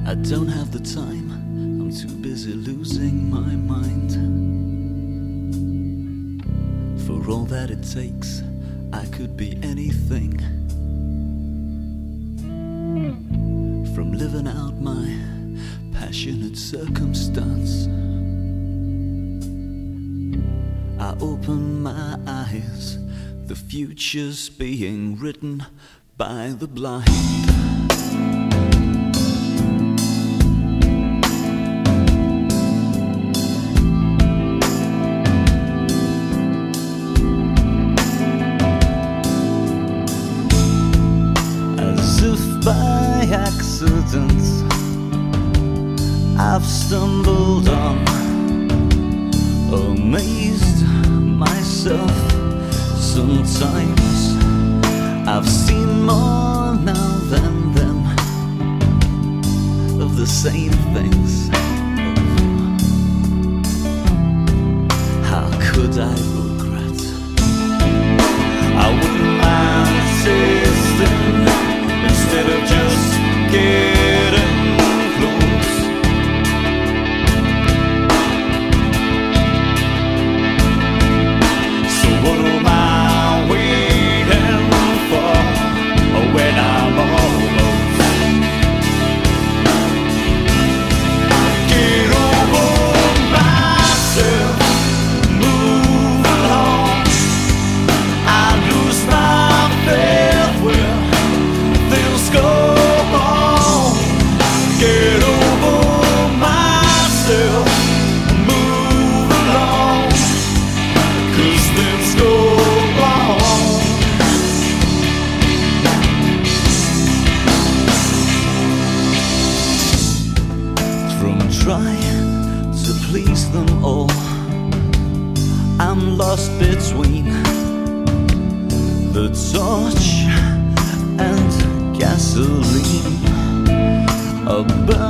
I don't have the time, I'm too busy losing my mind. For all that it takes, I could be anything. From living out my passionate circumstance, I open my eyes, the future's being written by the blind. As if by accident I've stumbled on, amazed myself sometimes. I've seen more now than them of the same things. How could I regret? I wouldn't mind tasting instead of just getting close. So what am I waiting for when I'm almost? Get over myself, move along. I lose my faith where things go wrong. Get over myself, move along, 'cause things go wrong. From trying to please them all, I'm lost between the torch and gasoline. A burn